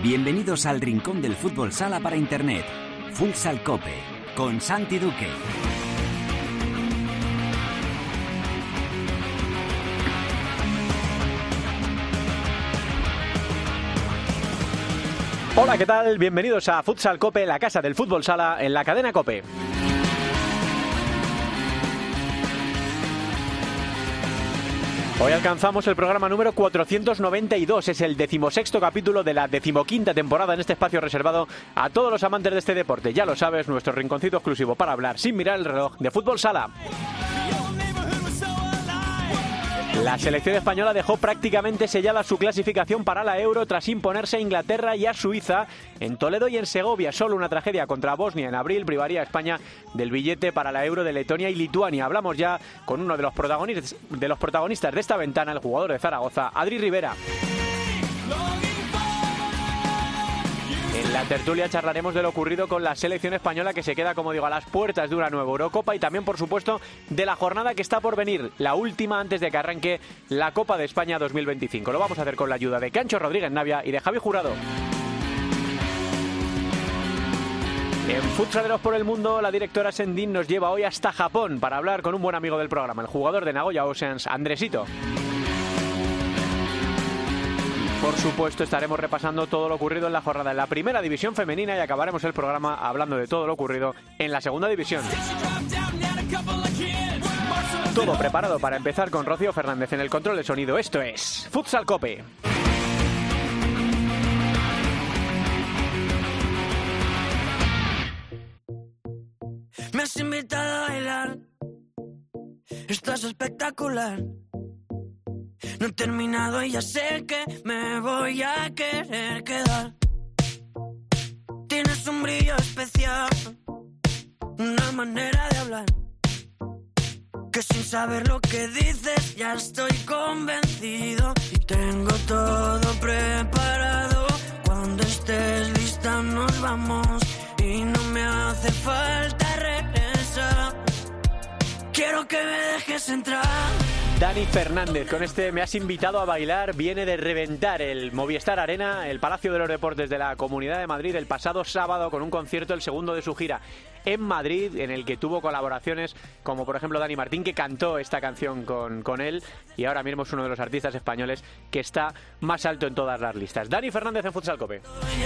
Bienvenidos al rincón del fútbol sala para internet. Futsal Cope, con Santi Duque. Hola, ¿qué tal? Bienvenidos a Futsal Cope, la casa del fútbol sala en la cadena Cope. Hoy alcanzamos el programa número 492, es el 16º capítulo de la 15ª temporada en este espacio reservado a todos los amantes de este deporte. Ya lo sabes, nuestro rinconcito exclusivo para hablar sin mirar el reloj de fútbol sala. La selección española dejó prácticamente sellada su clasificación para la Euro tras imponerse a Inglaterra y a Suiza en Toledo y en Segovia. Solo una tragedia contra Bosnia en abril privaría a España del billete para la Euro de Letonia y Lituania. Hablamos ya con uno de los protagonistas de esta ventana, el jugador de Zaragoza, Adri Rivera. En la tertulia charlaremos de lo ocurrido con la selección española, que se queda, como digo, a las puertas de una nueva Eurocopa, y también, por supuesto, de la jornada que está por venir, la última antes de que arranque la Copa de España 2025. Lo vamos a hacer con la ayuda de Cancho Rodríguez Navia y de Javi Jurado. En Futsaleros por el Mundo, la directora Sendín nos lleva hoy hasta Japón para hablar con un buen amigo del programa, el jugador de Nagoya Oceans, Andresito. Por supuesto, estaremos repasando todo lo ocurrido en la jornada en la primera división femenina y acabaremos el programa hablando de todo lo ocurrido en la segunda división. Todo preparado para empezar con Rocío Fernández en el control de sonido. Esto es Futsal Cope. Me has invitado a bailar, estás espectacular. No he terminado y ya sé que me voy a querer quedar. Tienes un brillo especial, una manera de hablar, que sin saber lo que dices ya estoy convencido. Y tengo todo preparado, cuando estés lista nos vamos. Y no me hace falta regresar, quiero que me dejes entrar. Dani Fernández, con este Me has invitado a bailar, viene de reventar el Movistar Arena, el Palacio de los Deportes de la Comunidad de Madrid, el pasado sábado con un concierto, el segundo de su gira en Madrid, en el que tuvo colaboraciones como por ejemplo Dani Martín, que cantó esta canción con él, y ahora mismo es uno de los artistas españoles que está más alto en todas las listas. Dani Fernández en Futsal Cope.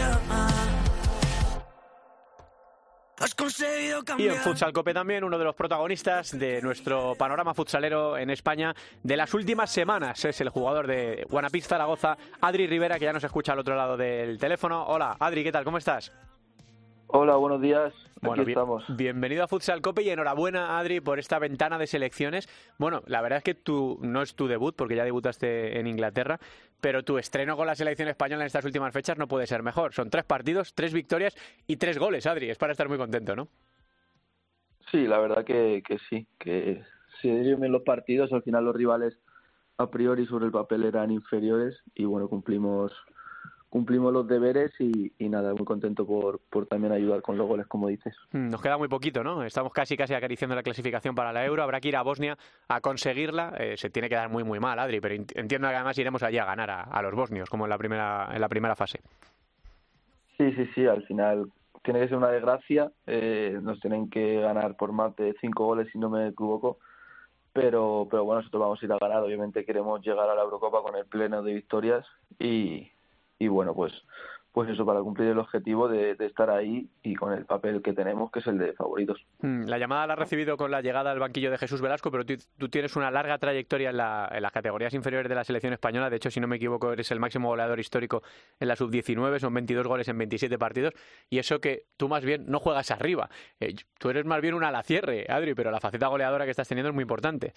Y en Futsal Cope también uno de los protagonistas de nuestro panorama futsalero en España de las últimas semanas es el jugador de Guanapis Zaragoza, Adri Rivera, que ya nos escucha al otro lado del teléfono. Hola, Adri, ¿qué tal? ¿Cómo estás? Hola, buenos días. Bueno, aquí estamos. Bienvenido a Futsal Cope y enhorabuena, Adri, por esta ventana de selecciones. Bueno, la verdad es que no es tu debut, porque ya debutaste en Inglaterra, pero tu estreno con la selección española en estas últimas fechas no puede ser mejor. Son 3 partidos, 3 victorias y 3 goles, Adri. Es para estar muy contento, ¿no? Sí, la verdad que sí, que si dieron los partidos, al final los rivales a priori sobre el papel eran inferiores y bueno, cumplimos los deberes y nada, muy contento por también ayudar con los goles, como dices. Nos queda muy poquito, ¿no? Estamos casi acariciando la clasificación para la Euro. Habrá que ir a Bosnia a conseguirla. Se tiene que dar muy mal, Adri, pero entiendo que además iremos allí a ganar a los bosnios, como en la primera fase. Sí, al final tiene que ser una desgracia. Nos tienen que ganar por más de 5 goles, si no me equivoco. Pero bueno, nosotros vamos a ir a ganar. Obviamente queremos llegar a la Eurocopa con el pleno de victorias y bueno, pues eso, para cumplir el objetivo de estar ahí y con el papel que tenemos, que es el de favoritos. La llamada la has recibido con la llegada al banquillo de Jesús Velasco, pero tú tienes una larga trayectoria en las categorías inferiores de la selección española. De hecho, si no me equivoco, eres el máximo goleador histórico en la sub-19, son 22 goles en 27 partidos, y eso que tú más bien no juegas arriba. Tú eres más bien un alacierre, Adri, pero la faceta goleadora que estás teniendo es muy importante.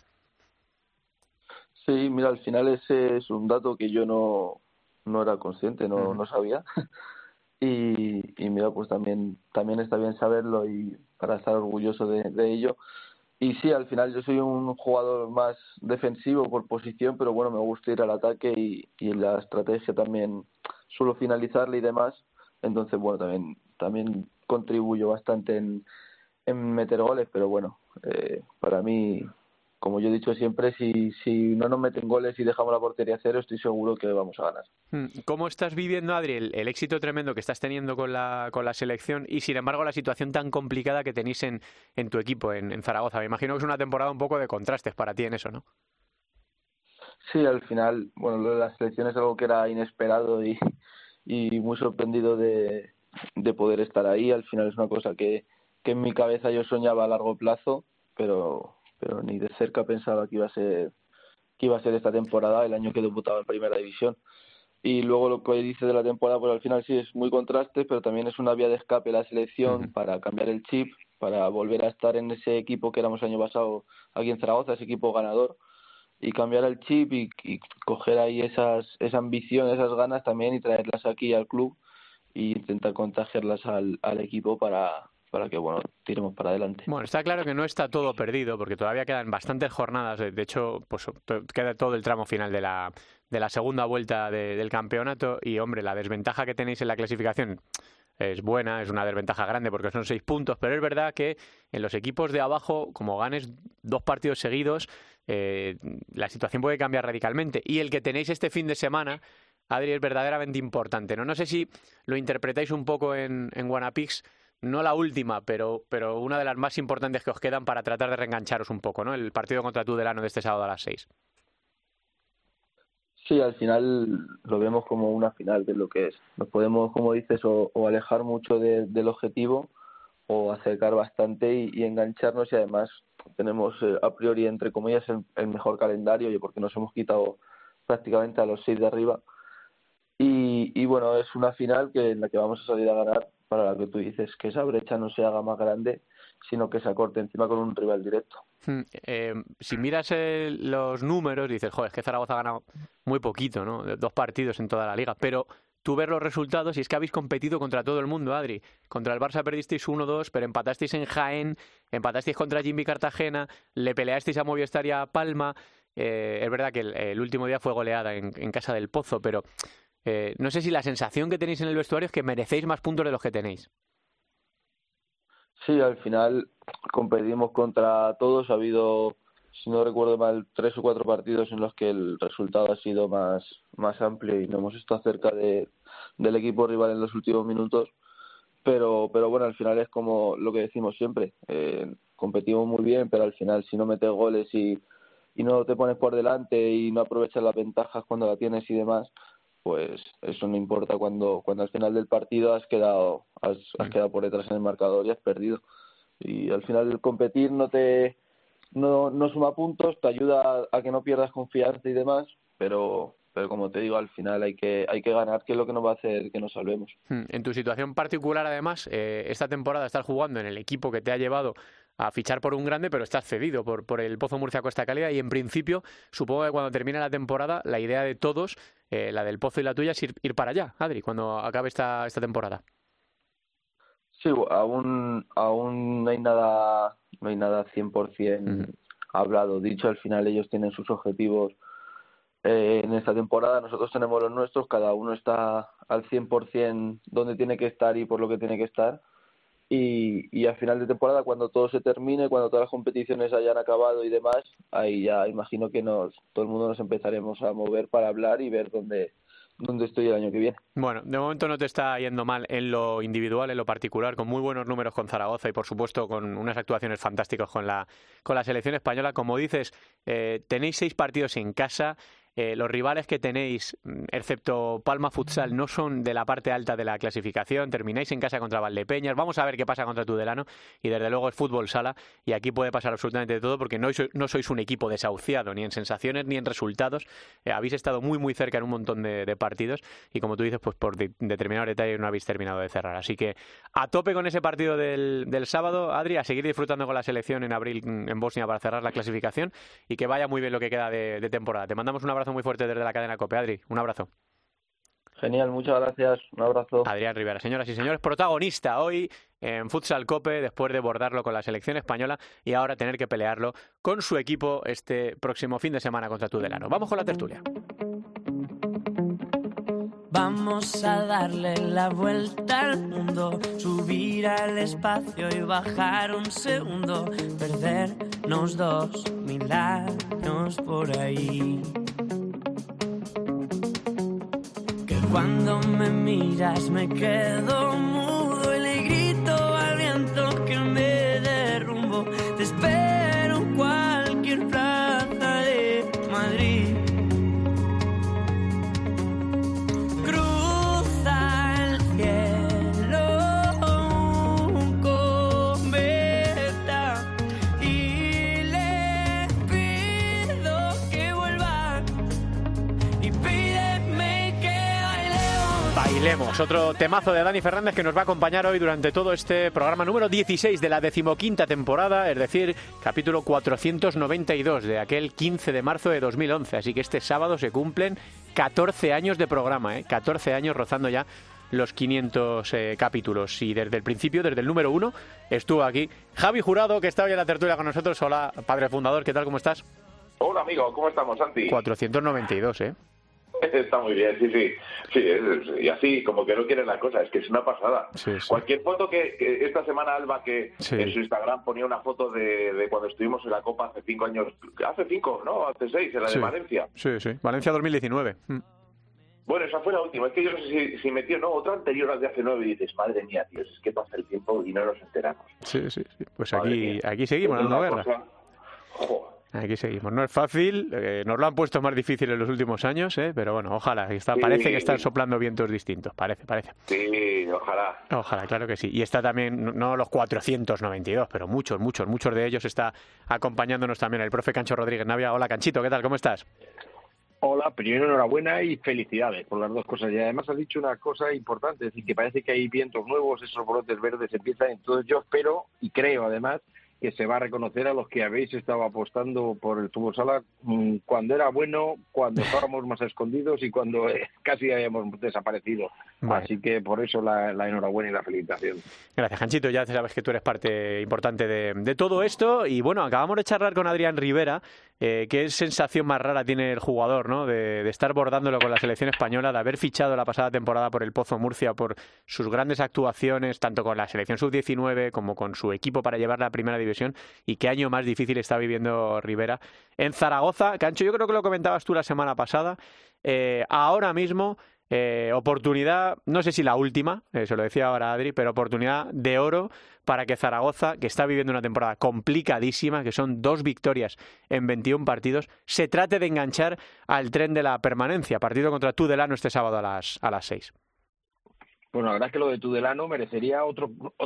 Sí, mira, al final ese es un dato que yo no era consciente, no sabía. Y mira, pues también está bien saberlo y para estar orgulloso de ello. Y sí, al final yo soy un jugador más defensivo por posición, pero bueno, me gusta ir al ataque y en la estrategia también suelo finalizarle y demás. Entonces, bueno, también contribuyo bastante en meter goles, pero bueno, para mí como yo he dicho siempre, si no nos meten goles y dejamos la portería a cero, estoy seguro que vamos a ganar. ¿Cómo estás viviendo, Adri, el éxito tremendo que estás teniendo con la selección y, sin embargo, la situación tan complicada que tenéis en tu equipo, en Zaragoza? Me imagino que es una temporada un poco de contrastes para ti en eso, ¿no? Sí, al final, bueno, lo de la selección es algo que era inesperado y muy sorprendido de poder estar ahí. Al final es una cosa que en mi cabeza yo soñaba a largo plazo, pero ni de cerca pensaba que iba a ser esta temporada, el año que debutaba en Primera División. Y luego lo que dice de la temporada, pues al final sí es muy contraste, pero también es una vía de escape la selección para cambiar el chip, para volver a estar en ese equipo que éramos el año pasado aquí en Zaragoza, ese equipo ganador, y cambiar el chip y coger ahí esa ambición, esas ganas también y traerlas aquí al club e intentar contagiarlas al equipo para que, bueno, tiremos para adelante. Bueno, está claro que no está todo perdido porque todavía quedan bastantes jornadas. De hecho, pues queda todo el tramo final de la segunda vuelta del campeonato y, hombre, la desventaja que tenéis en la clasificación es buena, es una desventaja grande porque son 6 puntos, pero es verdad que en los equipos de abajo, como ganes 2 partidos seguidos, la situación puede cambiar radicalmente. Y el que tenéis este fin de semana, Adri, es verdaderamente importante, ¿no? No sé si lo interpretáis un poco en Wanapix, no la última, pero una de las más importantes que os quedan para tratar de reengancharos un poco, ¿no? El partido contra Tudelano de este sábado a las 6. Sí, al final lo vemos como una final de lo que es. Nos podemos, como dices, o alejar mucho del objetivo o acercar bastante y engancharnos, y además tenemos a priori, entre comillas, el mejor calendario, porque nos hemos quitado prácticamente a los 6 de arriba. Y bueno, es una final en la que vamos a salir a ganar, para la que tú dices, que esa brecha no se haga más grande, sino que se acorte encima con un rival directo. Si miras los números, dices, joder, es que Zaragoza ha ganado muy poquito, ¿no? 2 partidos en toda la liga, pero tú ves los resultados y es que habéis competido contra todo el mundo, Adri. Contra el Barça perdisteis 1-2, pero empatasteis en Jaén, empatasteis contra Jimmy Cartagena, le peleasteis a Movistar y a Palma. Es verdad que el último día fue goleada en Casa del Pozo, pero no sé si la sensación que tenéis en el vestuario es que merecéis más puntos de los que tenéis. Sí, al final competimos contra todos. Ha habido, si no recuerdo mal, 3 o 4 partidos en los que el resultado ha sido más amplio y no hemos estado cerca del equipo rival en los últimos minutos. Pero bueno, al final es como lo que decimos siempre. Competimos muy bien, pero al final si no metes goles y no te pones por delante y no aprovechas las ventajas cuando la tienes y demás, pues eso no importa cuando al final del partido has quedado por detrás en el marcador y has perdido. Y al final el competir no suma puntos, te ayuda a que no pierdas confianza y demás, pero como te digo, al final hay que ganar, que es lo que nos va a hacer que nos salvemos. En tu situación particular, además, esta temporada estás jugando en el equipo que te ha llevado a fichar por un grande, pero estás cedido por el Pozo Murcia Costa Cálida y, en principio, supongo que cuando termine la temporada, la idea de todos, la del Pozo y la tuya, es ir para allá, Adri, cuando acabe esta temporada. Sí, aún no hay nada 100% hablado, dicho. Al final ellos tienen sus objetivos en esta temporada, nosotros tenemos los nuestros, cada uno está al 100% donde tiene que estar y por lo que tiene que estar, y al final de temporada, cuando todo se termine, cuando todas las competiciones hayan acabado y demás, ahí ya imagino que todo el mundo nos empezaremos a mover para hablar y ver dónde estoy el año que viene. Bueno, de momento no te está yendo mal en lo individual, en lo particular, con muy buenos números con Zaragoza y, por supuesto, con unas actuaciones fantásticas con la selección española. Como dices, tenéis 6 partidos en casa. Los rivales que tenéis, excepto Palma Futsal, no son de la parte alta de la clasificación. Termináis en casa contra Valdepeñas. Vamos a ver qué pasa contra Tudelano. Y desde luego es fútbol sala. Y aquí puede pasar absolutamente de todo, porque no sois un equipo desahuciado, ni en sensaciones ni en resultados. Habéis estado muy, muy cerca en un montón de partidos. Y como tú dices, pues por determinados detalles no habéis terminado de cerrar. Así que a tope con ese partido del sábado, Adri, a seguir disfrutando con la selección en abril en Bosnia para cerrar la clasificación. Y que vaya muy bien lo que queda de temporada. Te mandamos un abrazo muy fuerte desde la cadena COPE, Adri. Un abrazo. Genial, muchas gracias. Un abrazo. Adrián Rivera, señoras y señores, protagonista hoy en Futsal COPE, después de bordarlo con la selección española y ahora tener que pelearlo con su equipo este próximo fin de semana contra Tudelano. Vamos con la tertulia. Vamos a darle la vuelta al mundo, subir al espacio y bajar un segundo, perdernos 2000 años por ahí. Que cuando me miras me quedo mudo y le grito al viento que me derrumbo. Te espero en cualquier plaza de Madrid. Otro temazo de Dani Fernández que nos va a acompañar hoy durante todo este programa número 16 de la 15ª temporada, es decir, capítulo 492 de aquel 15 de marzo de 2011. Así que este sábado se cumplen 14 años de programa, 14 años rozando ya los 500 capítulos. Y desde el principio, desde el número 1, estuvo aquí Javi Jurado, que está hoy en la tertulia con nosotros. Hola, padre fundador, ¿qué tal? ¿Cómo estás? Hola, amigo, ¿cómo estamos, Santi? 492, Está muy bien, sí. Y así, como que no quieren la cosa, es que es una pasada. Sí. Cualquier foto que esta semana Alba, que en su Instagram ponía una foto de cuando estuvimos en la Copa hace 5 años, hace 5, ¿no? Hace 6, en la de Valencia. Sí, Valencia 2019. Bueno, esa fue la última, es que yo no sé si metió, ¿no? Otra anterior al de hace 9 y dices, madre mía, tío, es que pasa el tiempo y no nos enteramos. Sí. Pues aquí seguimos dando guerra. Joder. Aquí seguimos. No es fácil, nos lo han puesto más difícil en los últimos años, pero bueno, ojalá. Parece que están soplando vientos distintos, parece. Sí, ojalá. Ojalá, claro que sí. Y está también, no los 492, pero muchos de ellos está acompañándonos también el profe Cancho Rodríguez Navia. Hola, Canchito, ¿qué tal? ¿Cómo estás? Hola, primero enhorabuena y felicidades por las dos cosas. Y además has dicho una cosa importante, es decir, que parece que hay vientos nuevos, esos brotes verdes empiezan. Entonces yo espero y creo además que se va a reconocer a los que habéis estado apostando por el fútbol sala cuando era bueno, cuando estábamos más escondidos y cuando casi habíamos desaparecido. Vale. Así que por eso la enhorabuena y la felicitación. Gracias, Janchito. Ya sabes que tú eres parte importante de todo esto. Y bueno, acabamos de charlar con Adrián Rivera. ¿Qué sensación más rara tiene el jugador, ¿no? De estar bordándolo con la selección española, de haber fichado la pasada temporada por el Pozo Murcia, por sus grandes actuaciones, tanto con la selección sub-19 como con su equipo para llevar la primera división? Y qué año más difícil está viviendo Rivera en Zaragoza. Cancho, yo creo que lo comentabas tú la semana pasada. Ahora mismo, oportunidad, no sé si la última, se lo decía ahora Adri, pero oportunidad de oro para que Zaragoza, que está viviendo una temporada complicadísima, que son 2 victorias en 21 partidos, se trate de enganchar al tren de la permanencia. Partido contra Tudelano este sábado a las 6. Bueno, la verdad es que lo de Tudelano merecería otro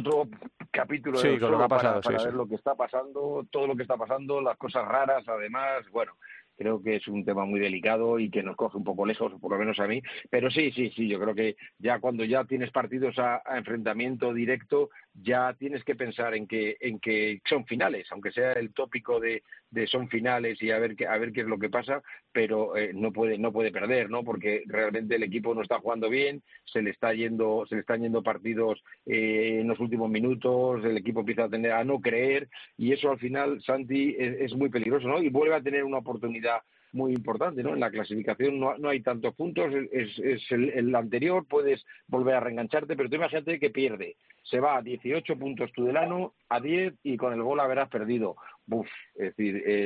capítulo con lo que ha pasado, para ver lo que está pasando, todo lo que está pasando, las cosas raras, además, bueno, creo que es un tema muy delicado y que nos coge un poco lejos, por lo menos a mí, pero sí, yo creo que ya cuando ya tienes partidos a enfrentamiento directo, ya tienes que pensar en que son finales, aunque sea el tópico de son finales y a ver qué es lo que pasa, pero no puede perder, ¿no? Porque realmente el equipo no está jugando bien, se le están yendo partidos en los últimos minutos, el equipo empieza a no creer y eso al final, Santi, es muy peligroso, ¿no? Y vuelve a tener una oportunidad muy importante, ¿no? En la clasificación no hay tantos puntos, es el anterior, puedes volver a reengancharte, pero tú imagínate que pierde, se va a 18 puntos Tudelano, a 10 y con el gol habrás perdido. Es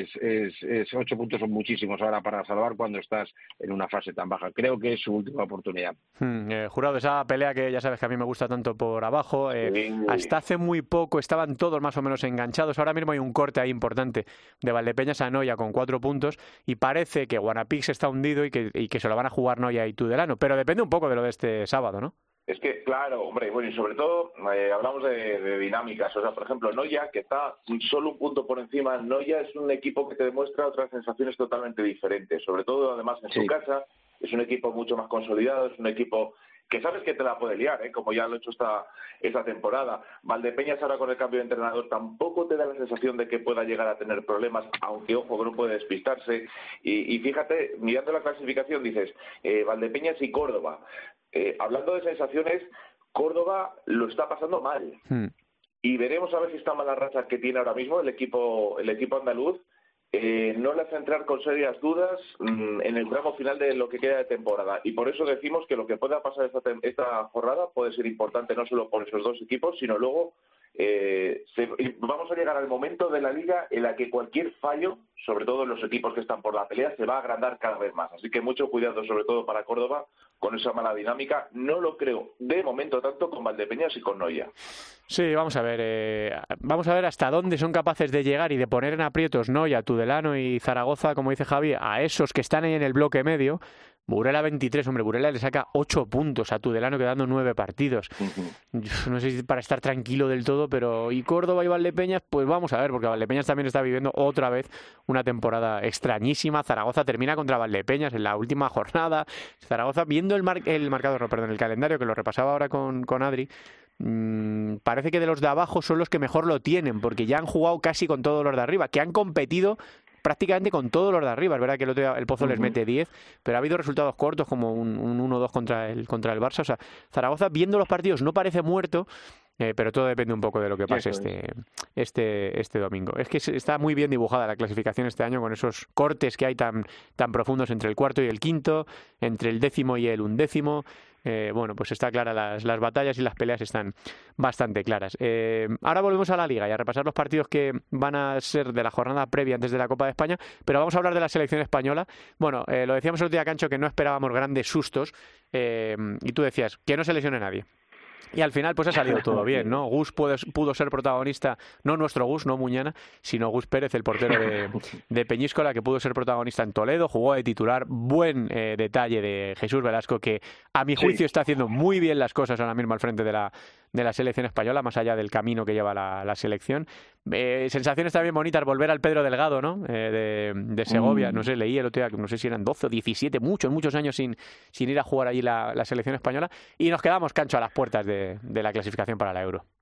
decir, 8 puntos son muchísimos ahora para salvar cuando estás en una fase tan baja. Creo que es su última oportunidad. Jurado, esa pelea que ya sabes que a mí me gusta tanto por abajo, hasta hace muy poco estaban todos más o menos enganchados. Ahora mismo hay un corte ahí importante de Valdepeñas a Noia con 4 puntos y parece que Guanapix está hundido y que se lo van a jugar Noia y Tudelano, pero depende un poco de lo de este sábado, ¿no? Es que, claro, hombre, bueno, y sobre todo hablamos de dinámicas. O sea, por ejemplo, Noia, que está solo un punto por encima, Noia es un equipo que te demuestra otras sensaciones totalmente diferentes. Sobre todo, además, en su casa, es un equipo mucho más consolidado, es un equipo que sabes que te la puede liar, como ya lo ha hecho esta temporada. Valdepeñas ahora con el cambio de entrenador tampoco te da la sensación de que pueda llegar a tener problemas, aunque, ojo, que no puede despistarse. Y fíjate, mirando la clasificación, dices, Valdepeñas y Córdoba. Hablando de sensaciones, Córdoba lo está pasando mal. Y veremos a ver si esta mala racha que tiene ahora mismo el equipo andaluz no le hace entrar con serias dudas en el tramo final de lo que queda de temporada. Y por eso decimos que lo que pueda pasar esta jornada puede ser importante no solo por esos dos equipos, sino luego vamos a llegar al momento de la Liga en la que cualquier fallo, sobre todo en los equipos que están por la pelea, se va a agrandar cada vez más. Así que mucho cuidado, sobre todo para Córdoba, con esa mala dinámica. No lo creo de momento tanto con Valdepeñas y con Noia. Sí, vamos a ver hasta dónde son capaces de llegar y de poner en aprietos Noia, Tudelano y Zaragoza, como dice Javi, a esos que están ahí en el bloque medio. Burela 23, hombre, Burela le saca 8 puntos a Tudelano quedando 9 partidos. No sé si para estar tranquilo del todo, pero y Córdoba y Valdepeñas, pues vamos a ver, porque Valdepeñas también está viviendo otra vez una temporada extrañísima. Zaragoza termina contra Valdepeñas en la última jornada. Zaragoza, viendo el calendario, que lo repasaba ahora con Adri, parece que de los de abajo son los que mejor lo tienen, porque ya han jugado casi con todos los de arriba, que han competido prácticamente con todos los de arriba. Es verdad que el Pozo les mete 10, pero ha habido resultados cortos como un 1-2 contra el Barça. O sea, Zaragoza, viendo los partidos, no parece muerto, pero todo depende un poco de lo que pase este domingo. Es que está muy bien dibujada la clasificación este año, con esos cortes que hay tan profundos entre el cuarto y el quinto, entre el 10º y el 11º. Bueno, pues está clara, las batallas y las peleas están bastante claras. Ahora volvemos a la Liga y a repasar los partidos que van a ser de la jornada previa antes de la Copa de España, pero vamos a hablar de la selección española. Bueno, lo decíamos el otro día, Cancho, que no esperábamos grandes sustos, y tú decías que no se lesione nadie. Y al final pues ha salido todo bien, ¿no? Gus pudo ser protagonista, no nuestro Gus, no Muñana, sino Gus Pérez, el portero de Peñíscola, que pudo ser protagonista en Toledo, jugó de titular. Buen detalle de Jesús Velasco, que a mi juicio está haciendo muy bien las cosas ahora mismo al frente de la selección española, más allá del camino que lleva la selección. Sensaciones también bonitas, volver al Pedro Delgado, ¿no? De Segovia, no sé, leí el otro día, no sé si eran 12 o 17, muchos años sin ir a jugar allí la selección española, y nos quedamos, Cancho, a las puertas de la clasificación para la Euro.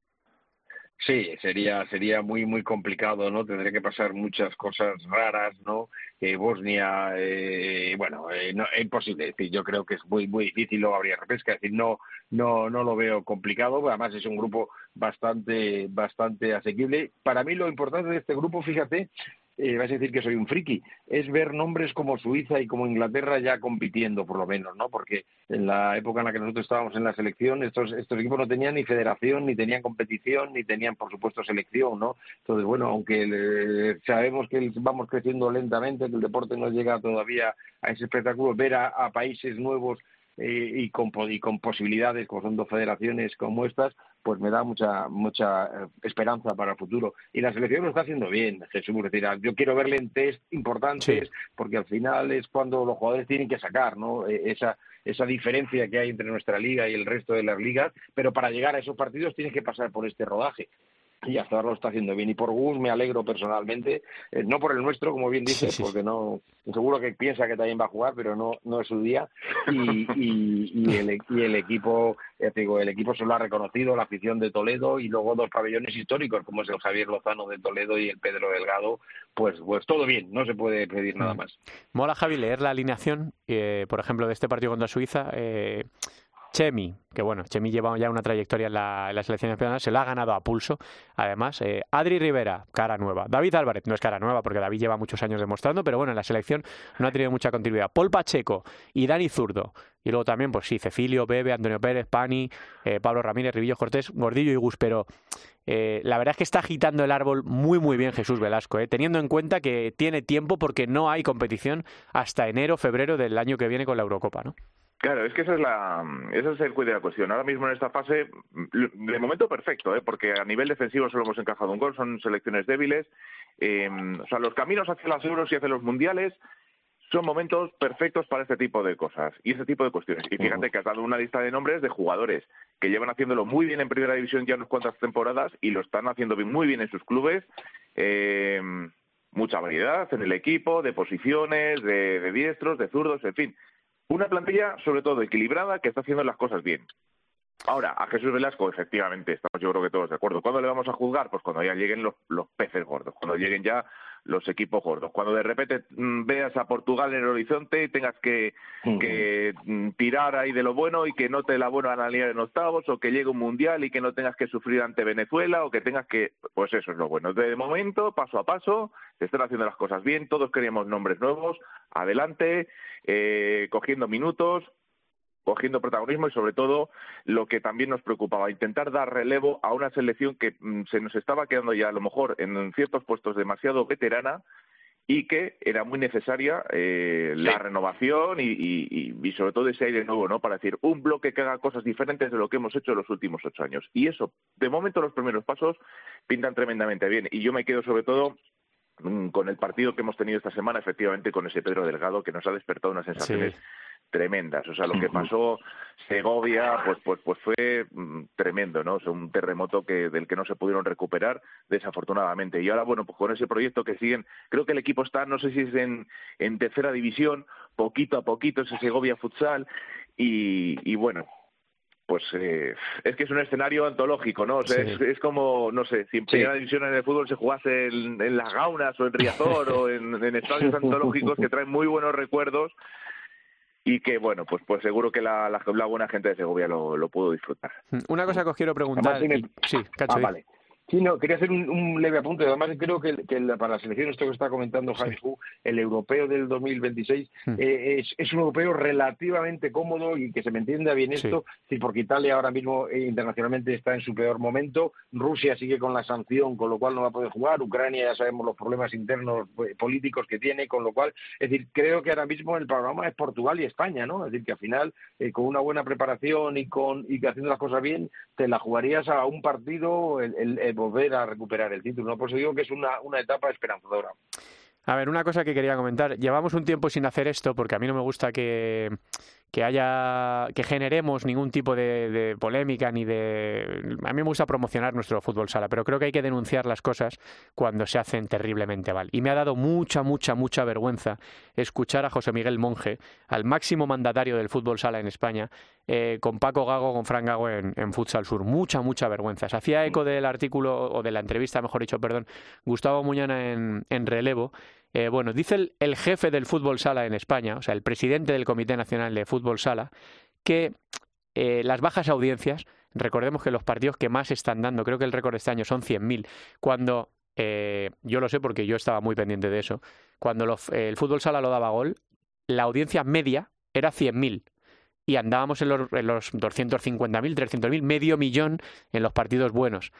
Sí, sería muy muy complicado, ¿no? Tendría que pasar muchas cosas raras, ¿no? Bosnia, no, es imposible. Es decir, yo creo que es muy muy difícil, luego habría repesca. Es decir, no lo veo complicado. Además es un grupo bastante asequible. Para mí lo importante de este grupo, fíjate, vais a decir que soy un friki, es ver nombres como Suiza y como Inglaterra ya compitiendo, por lo menos, ¿no? Porque en la época en la que nosotros estábamos en la selección, estos equipos no tenían ni federación, ni tenían competición, ni tenían, por supuesto, selección, ¿no? Entonces, bueno, aunque sabemos que vamos creciendo lentamente, que el deporte no llega todavía a ese espectáculo, ver a países nuevos y con posibilidades, como son dos federaciones como estas, pues me da mucha esperanza para el futuro. Y la selección lo está haciendo bien, Jesús. Es decir, yo quiero verle en test importantes, porque al final es cuando los jugadores tienen que sacar, ¿no? Esa diferencia que hay entre nuestra liga y el resto de las ligas, pero para llegar a esos partidos tienes que pasar por este rodaje. Y hasta ahora lo está haciendo bien. Y por Gus me alegro personalmente, no por el nuestro, como bien dices, porque no, seguro que piensa que también va a jugar, pero no es su día. Y el equipo, te digo, el equipo se lo ha reconocido, la afición de Toledo, y luego dos pabellones históricos, como es el Javier Lozano de Toledo y el Pedro Delgado, pues todo bien, no se puede pedir nada más. Mola, Javi, leer la alineación, por ejemplo, de este partido contra Suiza. Chemi, que bueno, Chemi lleva ya una trayectoria en la selección española, se lo ha ganado a pulso. Además, Adri Rivera, cara nueva. David Álvarez, no es cara nueva porque David lleva muchos años demostrando, pero bueno, en la selección no ha tenido mucha continuidad. Paul Pacheco y Dani Zurdo. Y luego también, pues sí, Cecilio, Bebe, Antonio Pérez, Pani, Pablo Ramírez, Rivillo Cortés, Gordillo y Gus, pero la verdad es que está agitando el árbol muy muy bien Jesús Velasco, teniendo en cuenta que tiene tiempo porque no hay competición hasta enero, febrero del año que viene con la Eurocopa, ¿no? Claro, es que ese es el quid de la cuestión. Ahora mismo en esta fase, de momento perfecto, porque a nivel defensivo solo hemos encajado un gol, son selecciones débiles. O sea, los caminos hacia las Euros y hacia los Mundiales son momentos perfectos para este tipo de cosas y este tipo de cuestiones. Y fíjate que has dado una lista de nombres de jugadores que llevan haciéndolo muy bien en Primera División ya unas cuantas temporadas y lo están haciendo muy bien en sus clubes. Mucha variedad en el equipo, de posiciones, de diestros, de zurdos, en fin. Una plantilla, sobre todo, equilibrada, que está haciendo las cosas bien. Ahora, a Jesús Velasco, efectivamente, estamos yo creo que todos de acuerdo. ¿Cuándo le vamos a juzgar? Pues cuando ya lleguen los peces gordos, cuando lleguen ya los equipos gordos. Cuando de repente veas a Portugal en el horizonte y tengas que tirar ahí de lo bueno y que no te la vuelvan a liar en octavos, o que llegue un mundial y que no tengas que sufrir ante Venezuela, o que tengas que... Pues eso es lo bueno. De momento, paso a paso, se están haciendo las cosas bien, todos queríamos nombres nuevos, adelante, cogiendo minutos, cogiendo protagonismo y sobre todo lo que también nos preocupaba, intentar dar relevo a una selección que se nos estaba quedando ya a lo mejor en ciertos puestos demasiado veterana y que era muy necesaria la renovación y sobre todo ese aire nuevo, ¿no? Para decir, un bloque que haga cosas diferentes de lo que hemos hecho en los últimos 8 años. Y eso, de momento, los primeros pasos pintan tremendamente bien. Y yo me quedo sobre todo con el partido que hemos tenido esta semana, efectivamente, con ese Pedro Delgado, que nos ha despertado unas sensaciones tremendas. O sea, lo que pasó Segovia, pues fue tremendo, ¿no? O sea, un terremoto del que no se pudieron recuperar, desafortunadamente. Y ahora, bueno, pues con ese proyecto que siguen, creo que el equipo está, no sé si es en tercera división, poquito a poquito, ese Segovia Futsal, y bueno, pues es que es un escenario antológico, ¿no? O sea, es como, no sé, si en primera división en el fútbol se jugase en Las Gaunas o en Riazor o en estadios antológicos que traen muy buenos recuerdos y que, bueno, pues seguro que la buena gente de Segovia lo pudo disfrutar. Una cosa que os quiero preguntar... Sí, Cacho. Vale. Sí, no, quería hacer un leve apunte. Además, creo que para la selección, esto que está comentando Jaime Hu, el europeo del 2026, es un europeo relativamente cómodo y que se me entienda bien esto, porque Italia ahora mismo internacionalmente está en su peor momento, Rusia sigue con la sanción, con lo cual no va a poder jugar, Ucrania ya sabemos los problemas internos políticos que tiene, con lo cual, es decir, creo que ahora mismo el programa es Portugal y España, ¿no? Es decir, que al final, con una buena preparación y que haciendo las cosas bien, te la jugarías a un partido el volver a recuperar el título, ¿no? Por eso digo que es una etapa esperanzadora. A ver, una cosa que quería comentar. Llevamos un tiempo sin hacer esto porque a mí no me gusta que generemos ningún tipo de polémica ni de... A mí me gusta promocionar nuestro fútbol sala, pero creo que hay que denunciar las cosas cuando se hacen terriblemente mal. Y me ha dado mucha vergüenza escuchar a José Miguel Monge, al máximo mandatario del fútbol sala en España, con Paco Gago, con Fran Gago en Futsal Sur. Mucha vergüenza. Se hacía eco del artículo, o de la entrevista, mejor dicho, Gustavo Muñana en Relevo. Bueno, dice el jefe del fútbol sala en España, o sea, el presidente del Comité Nacional de Fútbol Sala, que las bajas audiencias, recordemos que los partidos que más están dando, creo que el récord de este año son 100.000, cuando, yo lo sé porque yo estaba muy pendiente de eso, cuando el fútbol sala lo daba gol, la audiencia media era 100.000. Y andábamos en los 250.000, 300.000, medio millón en los partidos buenos.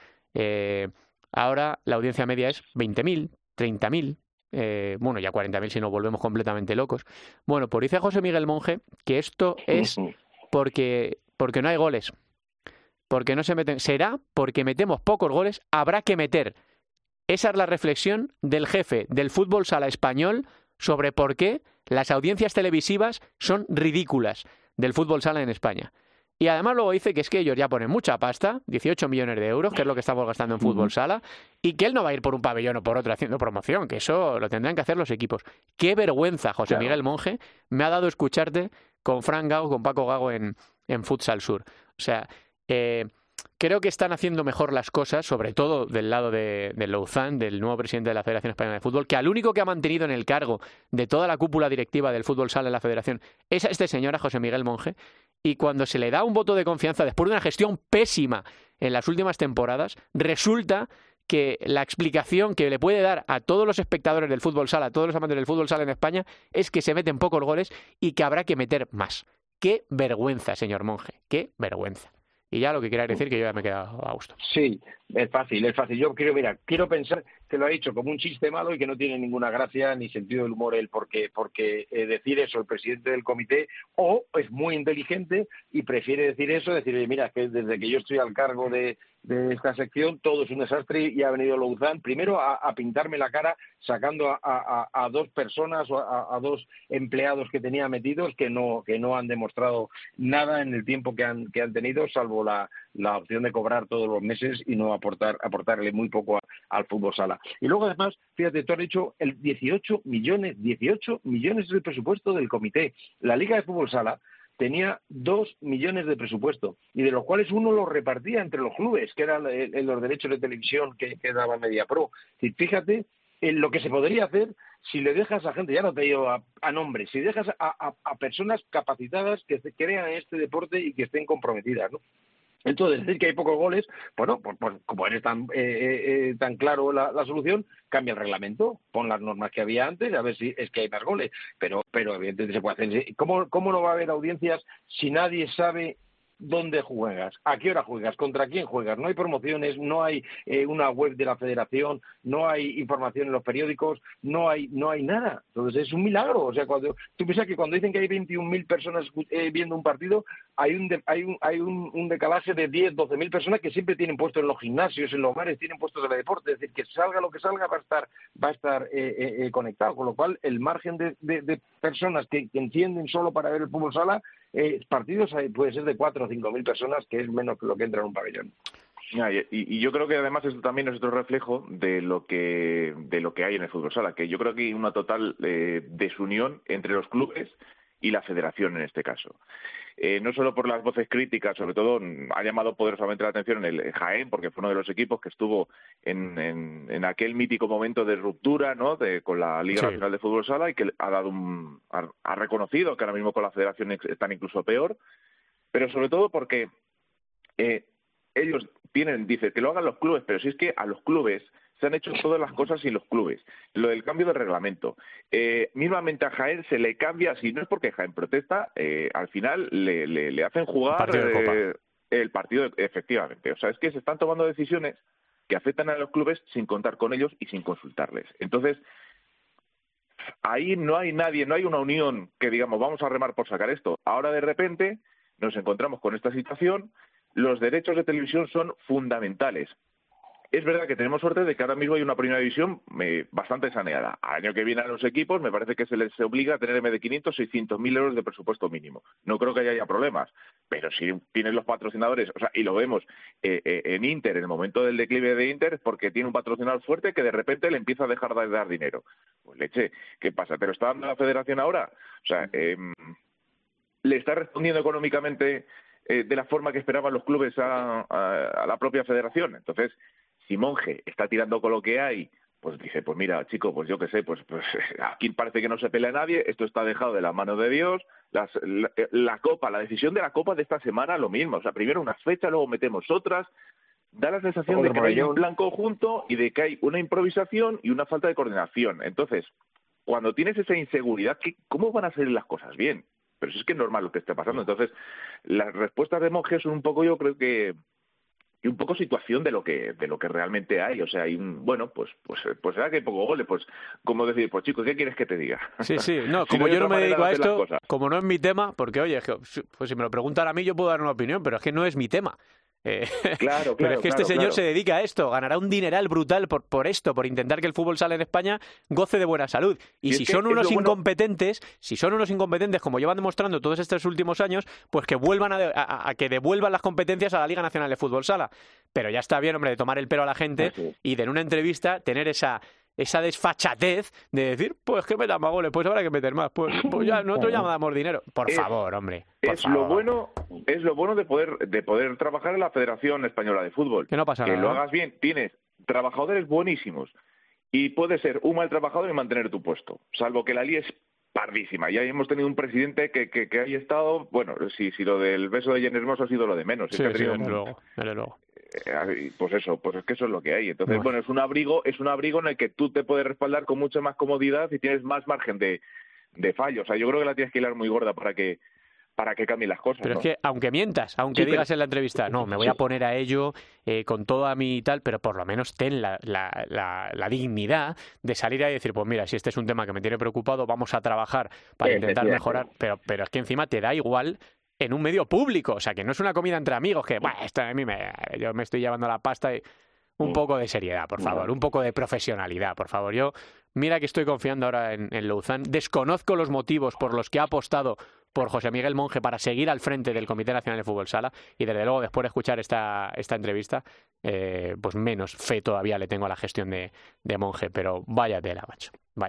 Ahora la audiencia media es 20.000, 30.000. Bueno, ya 40.000 si nos volvemos completamente locos. Bueno, pues dice José Miguel Monge que esto es porque no hay goles, porque no se meten. Será porque metemos pocos goles, habrá que meter. Esa es la reflexión del jefe del fútbol sala español sobre por qué las audiencias televisivas son ridículas del fútbol sala en España. Y además luego dice que es que ellos ya ponen mucha pasta, 18 millones de euros, que es lo que estamos gastando en fútbol sala, y que él no va a ir por un pabellón o por otro haciendo promoción, que eso lo tendrán que hacer los equipos. ¡Qué vergüenza, José Miguel Monge, me ha dado escucharte con Fran Gago, con Paco Gago en Futsal Sur! O sea, creo que están haciendo mejor las cosas, sobre todo del lado de Louzán, del nuevo presidente de la Federación Española de Fútbol, que al único que ha mantenido en el cargo de toda la cúpula directiva del fútbol sala en la Federación es a este señor, a José Miguel Monge. Y cuando se le da un voto de confianza después de una gestión pésima en las últimas temporadas, resulta que la explicación que le puede dar a todos los espectadores del fútbol sala, a todos los amantes del fútbol sala en España, es que se meten pocos goles y que habrá que meter más. ¡Qué vergüenza, señor Monge! ¡Qué vergüenza! Y ya lo que quiera decir que yo ya me he quedado a gusto. Sí, es fácil. Yo quiero pensar que lo ha dicho como un chiste malo y que no tiene ninguna gracia ni sentido del humor él, porque decir eso el presidente del comité, o es muy inteligente y prefiere decir eso, decir, mira, que desde que yo estoy al cargo de esta sección todo es un desastre y ha venido Louzán primero a pintarme la cara sacando a dos personas o a dos empleados que tenía metidos que no han demostrado nada en el tiempo que han tenido, salvo la opción de cobrar todos los meses y no aportarle muy poco al fútbol sala. Y luego además, fíjate, tú has dicho el 18 millones es el presupuesto del comité. La Liga de Fútbol Sala tenía 2 millones de presupuesto, y de los cuales uno lo repartía entre los clubes, que eran los derechos de televisión que daba MediaPro. Y fíjate lo que se podría hacer si le dejas a gente, ya no te digo a nombres, si dejas a personas capacitadas que crean en este deporte y que estén comprometidas, ¿no? Entonces, decir que hay pocos goles, bueno, pues como eres tan claro la solución, cambia el reglamento, pon las normas que había antes, a ver si es que hay más goles, pero evidentemente se puede hacer. ¿Cómo no va a haber audiencias si nadie sabe dónde juegas, a qué hora juegas, contra quién juegas? No hay promociones, no hay una web de la federación, no hay información en los periódicos, no hay nada. Entonces es un milagro. O sea, tú piensas que cuando dicen que hay 21.000 personas viendo un partido, hay un decalaje de 10, 12.000 personas que siempre tienen puestos en los gimnasios, en los bares, tienen puestos de deporte. Es decir, que salga lo que salga va a estar conectado. Con lo cual, el margen de personas que entienden solo para ver el fútbol sala, partidos puede ser de 4 o 5.000 personas, que es menos que lo que entra en un pabellón. Y yo creo que además esto también es otro reflejo de lo que hay en el fútbol sala, que yo creo que hay una total desunión entre los clubes y la federación en este caso. No solo por las voces críticas, sobre todo ha llamado poderosamente la atención el Jaén, porque fue uno de los equipos que estuvo en aquel mítico momento de ruptura, ¿no?, con la Liga Nacional de Fútbol Sala, y que ha reconocido que ahora mismo con la federación están incluso peor, pero sobre todo porque ellos dice que lo hagan los clubes, pero si es que a los clubes se han hecho todas las cosas sin los clubes. Lo del cambio de reglamento. Mismamente a Jaén se le cambia, si no es porque Jaén protesta, al final le hacen jugar el partido, efectivamente. O sea, es que se están tomando decisiones que afectan a los clubes sin contar con ellos y sin consultarles. Entonces, ahí no hay nadie, no hay una unión que digamos, vamos a remar por sacar esto. Ahora de repente nos encontramos con esta situación. Los derechos de televisión son fundamentales. Es verdad que tenemos suerte de que ahora mismo hay una primera división bastante saneada. Al año que viene a los equipos me parece que se les obliga a tener en vez de 500, 600.000 euros de presupuesto mínimo. No creo que haya problemas, pero si tienes los patrocinadores, o sea, y lo vemos en Inter, en el momento del declive de Inter, es porque tiene un patrocinador fuerte que de repente le empieza a dejar de dar dinero. Pues leche, ¿qué pasa? ¿Te lo está dando la federación ahora? O sea, ¿le está respondiendo económicamente de la forma que esperaban los clubes a la propia federación? Entonces, si Monge está tirando con lo que hay, pues dice, pues mira, chico, pues yo qué sé, pues aquí parece que no se pelea nadie, esto está dejado de la mano de Dios, la Copa, la decisión de la Copa de esta semana, lo mismo, o sea, primero unas fechas, luego metemos otras, da la sensación de que hay un plan conjunto y de que hay una improvisación y una falta de coordinación. Entonces, cuando tienes esa inseguridad, ¿cómo van a salir las cosas bien? Pero si es que es normal lo que esté pasando. Entonces, las respuestas de Monge son un poco, yo creo que un poco situación de lo que realmente hay. O sea, hay pues será que hay poco goles, pues como decir, pues chicos, ¿qué quieres que te diga? Sí, no, como yo no me dedico a esto, como no es mi tema, porque oye, pues si me lo preguntan a mí yo puedo dar una opinión, pero es que no es mi tema. Claro, pero es que este señor claro. se dedica a esto, ganará un dineral brutal por esto, por intentar que el fútbol sala en España goce de buena salud. Y si son unos incompetentes, como llevan demostrando todos estos últimos años, pues que vuelvan a que devuelvan las competencias a la Liga Nacional de Fútbol Sala. Pero ya está bien, hombre, de tomar el pelo a la gente y de en una entrevista tener esa desfachatez de decir, pues que metan más goles, pues habrá que meter más, pues ya nosotros ya damos dinero. Por favor, hombre. Lo bueno de poder trabajar en la Federación Española de Fútbol. Que no pasa nada. Que lo hagas bien, tienes trabajadores buenísimos y puedes ser un mal trabajador y mantener tu puesto, salvo que la líes pardísima. Ya hemos tenido un presidente que haya estado, bueno, si lo del beso de Jenny Hermoso ha sido lo de menos. Sí, desde luego. Pues eso, pues es que eso es lo que hay. Entonces, bueno, es un abrigo en el que tú te puedes respaldar con mucha más comodidad y tienes más margen de fallo. O sea, yo creo que la tienes que hilar muy gorda para que cambien las cosas. Pero ¿no? Es que, aunque mientas, aunque digas en la entrevista, no, me voy a poner a ello con toda mi tal, pero por lo menos ten la dignidad de salir a decir, pues mira, si este es un tema que me tiene preocupado, vamos a trabajar para intentar mejorar. Pero es que encima te da igual en un medio público, o sea, que no es una comida entre amigos, que, bueno, esto a mí yo me estoy llevando la pasta y... Un poco de seriedad, por favor, un poco de profesionalidad, por favor. Yo, mira que estoy confiando ahora en Louzán. Desconozco los motivos por los que ha apostado por José Miguel Monge para seguir al frente del Comité Nacional de Fútbol Sala y desde luego después de escuchar esta entrevista, pues menos fe todavía le tengo a la gestión de Monge, pero vaya tela, macho, vaya tela.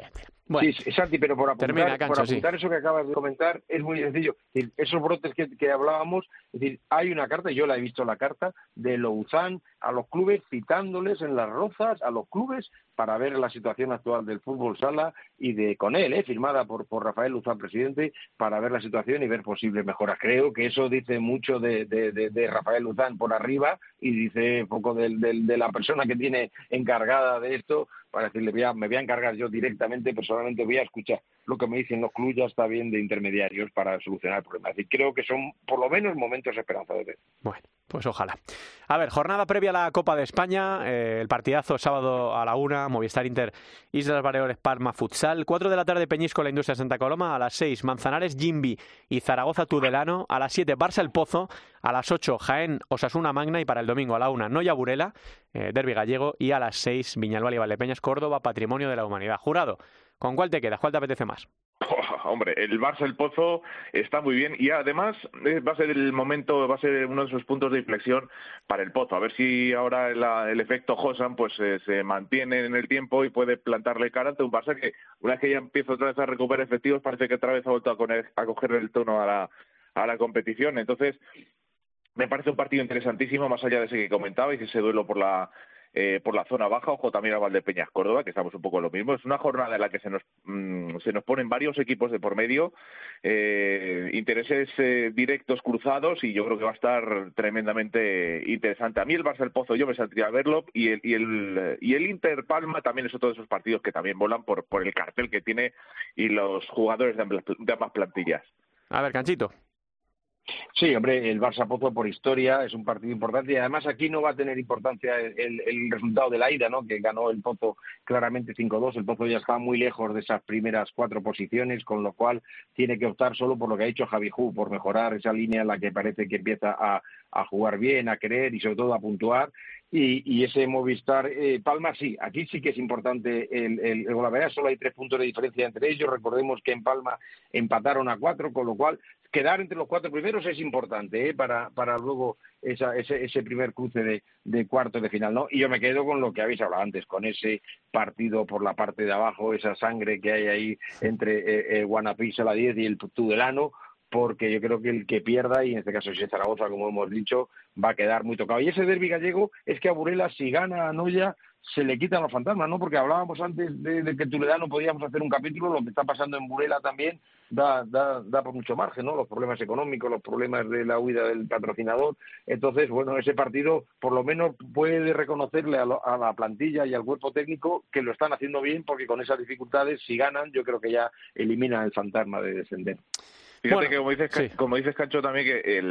Bueno, sí, Santi, pero por apuntar, Cancho, eso que acabas de comentar es muy sencillo. Es decir, esos brotes que hablábamos, es decir, hay una carta, yo la he visto la carta, de Louzán a los clubes citándoles en Las Rozas a los clubes para ver la situación actual del fútbol sala y con él, firmada por Rafael Louzán, presidente, para ver la situación y ver posibles mejoras. Creo que eso dice mucho de Rafael Louzán por arriba y dice poco de la persona que tiene encargada de esto, para decirle, me voy a encargar yo directamente, personalmente voy a escuchar lo que me dicen los clubes, ya está bien, de intermediarios para solucionar el problema. Es decir, creo que son por lo menos momentos esperanzadores. Bueno, pues ojalá. A ver, jornada previa a la Copa de España, el partidazo sábado a la 1, Movistar Inter, Islas Baleares, Palma, Futsal, 4 de la tarde Peñíscola, La Industria Santa Coloma, a las 6 Manzanares, Jimbi y Zaragoza, Tudelano, a las 7 Barça El Pozo, a las 8 Jaén, Osasuna Magna y para el domingo a la 1 Noya Burela, Derbi Gallego y a las 6 Viñalbal y Valdepeñas, Córdoba, Patrimonio de la Humanidad. Jurado, ¿con cuál te quedas? ¿Cuál te apetece más? Hombre, el Barça El Pozo está muy bien y además va a ser el momento, va a ser uno de esos puntos de inflexión para el Pozo. A ver si ahora el efecto Josan pues se mantiene en el tiempo y puede plantarle cara ante un Barça que una vez que ya empieza otra vez a recuperar efectivos parece que otra vez ha vuelto a coger el tono a la competición. Entonces me parece un partido interesantísimo, más allá de ese que comentabais, ese duelo por la zona baja. Ojo también a Valdepeñas Córdoba, que estamos un poco en lo mismo. Es una jornada en la que se nos ponen varios equipos de por medio, intereses directos cruzados, y yo creo que va a estar tremendamente interesante. A mí el Barça El Pozo yo me saldría a verlo, y el Inter Palma también es otro de esos partidos que también volan por el cartel que tiene y los jugadores de ambas plantillas. A ver, Canchito. Sí, hombre, el Barça Pozo por historia es un partido importante y además aquí no va a tener importancia el resultado de la ida, ¿no? Que ganó el Pozo claramente 5-2. El Pozo ya está muy lejos de esas primeras 4 posiciones, con lo cual tiene que optar solo por lo que ha dicho Javi Ju, por mejorar esa línea en la que parece que empieza a jugar bien, a querer y sobre todo a puntuar. Y ese Movistar Palma, sí, aquí sí que es importante el Golaveras. Solo hay 3 puntos de diferencia entre ellos. Recordemos que en Palma empataron a 4, con lo cual quedar entre los 4 primeros es importante para luego ese primer cruce de cuartos de final, ¿no? Y yo me quedo con lo que habéis hablado antes, con ese partido por la parte de abajo, esa sangre que hay ahí entre Guanapí, Sala 10 y el Tudelano, porque yo creo que el que pierda, y en este caso si es Zaragoza, como hemos dicho, va a quedar muy tocado. Y ese derbi gallego es que a Burela, si gana a Noya, se le quitan los fantasmas, ¿no? Porque hablábamos antes de que Tudelano podíamos hacer un capítulo, lo que está pasando en Burela también da por mucho margen, ¿no? Los problemas económicos, los problemas de la huida del patrocinador. Entonces, bueno, ese partido por lo menos puede reconocerle a la plantilla y al cuerpo técnico que lo están haciendo bien, porque con esas dificultades, si ganan, yo creo que ya eliminan el fantasma de descender. Fíjate que como dices Cancho también, que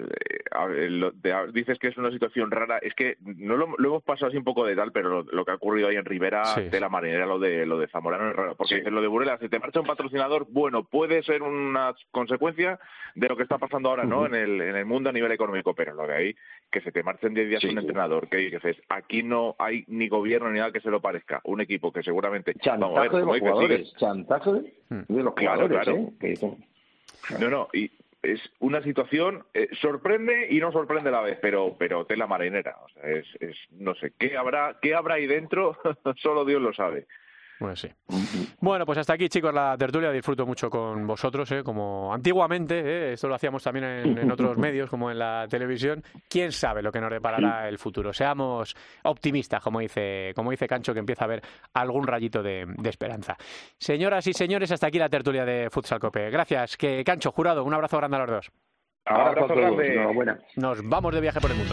dices que es una situación rara. Es que no lo hemos pasado así un poco de tal, pero lo que ha ocurrido ahí en Rivera, de la Marinera, lo de Zamorano es raro, porque lo de Burela, si te marcha un patrocinador, bueno, puede ser una consecuencia de lo que está pasando ahora, ¿no? En el mundo a nivel económico, pero lo de ahí, que se te marchen 10 días un entrenador, que dices, aquí no hay ni gobierno ni nada que se lo parezca, un equipo que seguramente chantaje de los jugadores, chantaje de los jugadores, claro. Que dicen. No, y es una situación, sorprende y no sorprende a la vez, pero tela marinera. O sea, no sé, ¿qué habrá ahí dentro? Solo Dios lo sabe. Bueno, sí. Bueno, pues hasta aquí, chicos, la tertulia. Disfruto mucho con vosotros, como antiguamente, esto lo hacíamos también en otros medios, como en la televisión. ¿Quién sabe lo que nos deparará el futuro? Seamos optimistas, como dice Cancho, que empieza a haber algún rayito de esperanza. Señoras y señores, hasta aquí la tertulia de Futsal Cope. Gracias. Cancho, Jurado, un abrazo grande a los dos. Abrazo grande. Enhorabuena. Nos vamos de viaje por el mundo.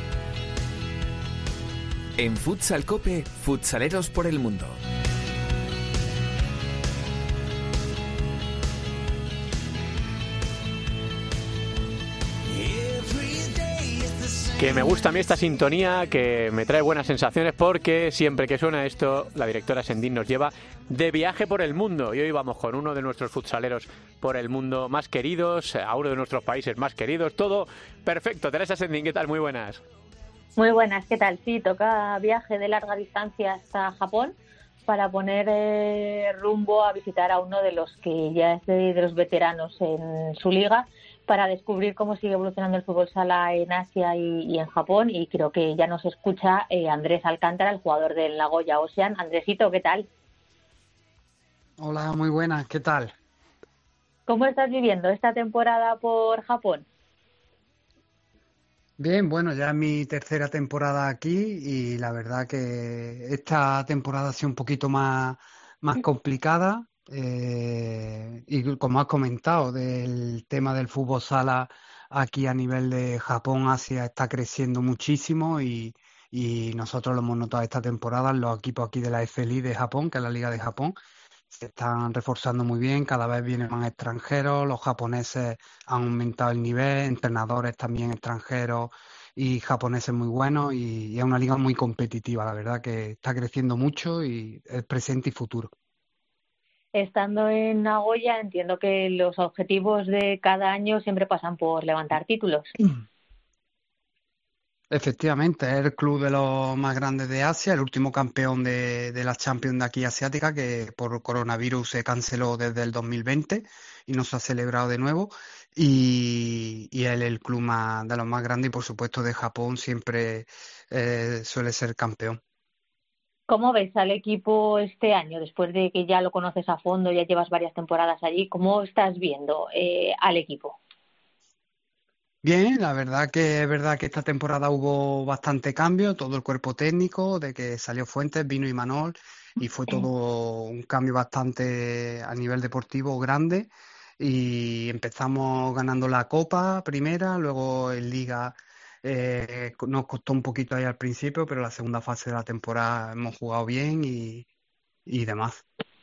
En Futsal Cope, futsaleros por el mundo. Que me gusta a mí esta sintonía, que me trae buenas sensaciones, porque siempre que suena esto, la directora Sendín nos lleva de viaje por el mundo. Y hoy vamos con uno de nuestros futsaleros por el mundo más queridos, a uno de nuestros países más queridos. Todo perfecto. Teresa Sendín, ¿qué tal? Muy buenas. Muy buenas, ¿qué tal? Sí, toca viaje de larga distancia hasta Japón para poner rumbo a visitar a uno de los que ya es de los veteranos en su liga, para descubrir cómo sigue evolucionando el fútbol sala en Asia y en Japón. Y creo que ya nos escucha Andrés Alcántara, el jugador del Nagoya Ocean. Andresito, ¿qué tal? Hola, muy buenas, ¿qué tal? ¿Cómo estás viviendo esta temporada por Japón? Bien, bueno, ya es mi tercera temporada aquí y la verdad que esta temporada ha sido un poquito más complicada y como has comentado del tema del fútbol sala aquí a nivel de Japón, Asia está creciendo muchísimo y nosotros lo hemos notado esta temporada en los equipos aquí de la F-League de Japón, que es la Liga de Japón. Se están reforzando muy bien, cada vez vienen más extranjeros, los japoneses han aumentado el nivel, entrenadores también extranjeros y japoneses muy buenos y es una liga muy competitiva, la verdad que está creciendo mucho y es presente y futuro. Estando en Nagoya, entiendo que los objetivos de cada año siempre pasan por levantar títulos. Efectivamente, es el club de los más grandes de Asia, el último campeón de la Champions de aquí asiática, que por coronavirus se canceló desde el 2020 y no se ha celebrado de nuevo. Y es el club de los más grandes y por supuesto de Japón siempre suele ser campeón. ¿Cómo ves al equipo este año, después de que ya lo conoces a fondo, ya llevas varias temporadas allí? ¿Cómo estás viendo al equipo? Bien, la verdad que es verdad que esta temporada hubo bastante cambio, todo el cuerpo técnico, de que salió Fuentes, vino Imanol y fue todo un cambio bastante a nivel deportivo grande y empezamos ganando la Copa primera, luego en Liga nos costó un poquito ahí al principio, pero la segunda fase de la temporada hemos jugado bien y demás.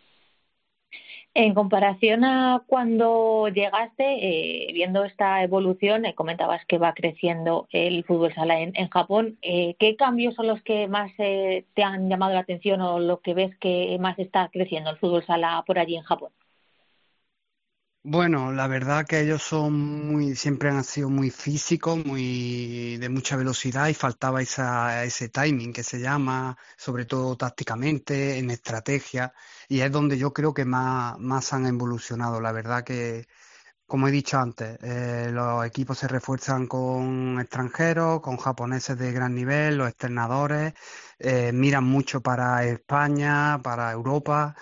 En comparación a cuando llegaste, viendo esta evolución, comentabas que va creciendo el fútbol sala en Japón. ¿Qué cambios son los que más te han llamado la atención o lo que ves que más está creciendo el fútbol sala por allí en Japón? Bueno, la verdad que ellos siempre han sido muy físicos, muy de mucha velocidad y faltaba ese timing que se llama, sobre todo tácticamente, en estrategia, y es donde yo creo que más han evolucionado. La verdad que, como he dicho antes, los equipos se refuerzan con extranjeros, con japoneses de gran nivel, los entrenadores, miran mucho para España, para Europa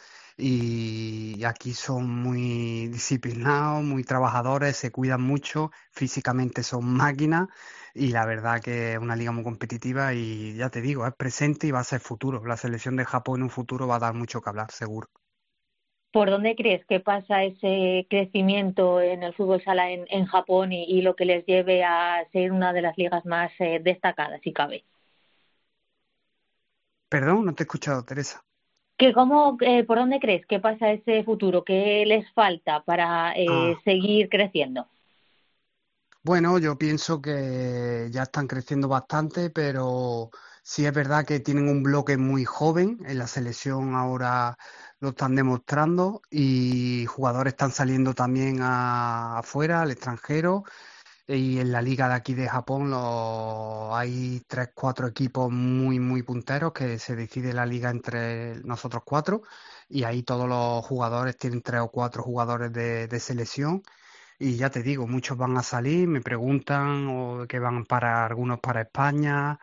y aquí son muy disciplinados, muy trabajadores, se cuidan mucho, físicamente son máquinas y la verdad que es una liga muy competitiva y ya te digo, es presente y va a ser futuro. La selección de Japón en un futuro va a dar mucho que hablar, seguro. ¿Por dónde crees que pasa ese crecimiento en el fútbol sala en Japón y lo que les lleve a ser una de las ligas más destacadas, si cabe? Perdón, no te he escuchado, Teresa. ¿Por dónde crees que pasa ese futuro? ¿Qué les falta para Ah. seguir creciendo? Bueno, yo pienso que ya están creciendo bastante, pero sí es verdad que tienen un bloque muy joven. En la selección ahora lo están demostrando y jugadores están saliendo también afuera, al extranjero. Y en la liga de aquí de Japón hay tres, cuatro equipos muy punteros que se decide la liga entre nosotros cuatro. Y ahí todos los jugadores tienen tres o cuatro jugadores de selección. Y ya te digo, muchos van a salir, me preguntan o que van para algunos para España,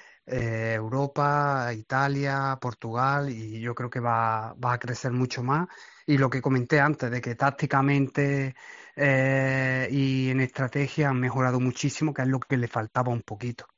Europa, Italia, Portugal, y yo creo que va a crecer mucho más. Y lo que comenté antes, de que tácticamente y en estrategia han mejorado muchísimo, que es lo que le faltaba un poquito.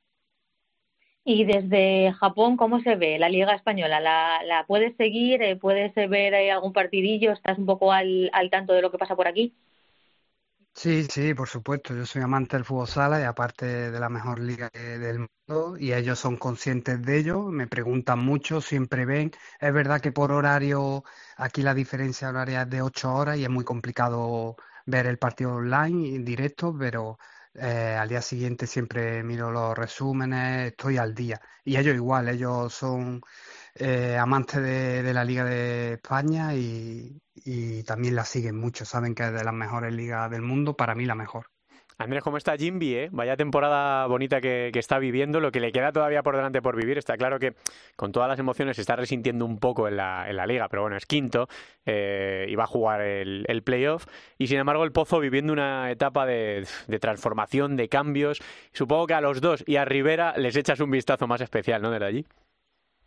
Y desde Japón, ¿cómo se ve la Liga Española? ¿La puedes seguir? ¿Puedes ver algún partidillo? ¿Estás un poco al tanto de lo que pasa por aquí? Sí, sí, por supuesto. Yo soy amante del fútbol sala y aparte de la mejor liga del mundo y ellos son conscientes de ello, me preguntan mucho, siempre ven. Es verdad que por horario aquí la diferencia horaria es de 8 horas y es muy complicado ver el partido online en directo, pero al día siguiente siempre miro los resúmenes, estoy al día. Y ellos igual, ellos son amantes de la Liga de España y también la siguen mucho, saben que es de las mejores ligas del mundo, para mí la mejor. Andrés, ¿cómo está Jimby, eh? Vaya temporada bonita que está viviendo, lo que le queda todavía por delante por vivir. Está claro que con todas las emociones se está resintiendo un poco en la liga, pero bueno, es quinto y va a jugar el playoff. Y sin embargo, el Pozo viviendo una etapa de transformación, de cambios. Supongo que a los dos y a Rivera les echas un vistazo más especial, ¿no? Desde allí.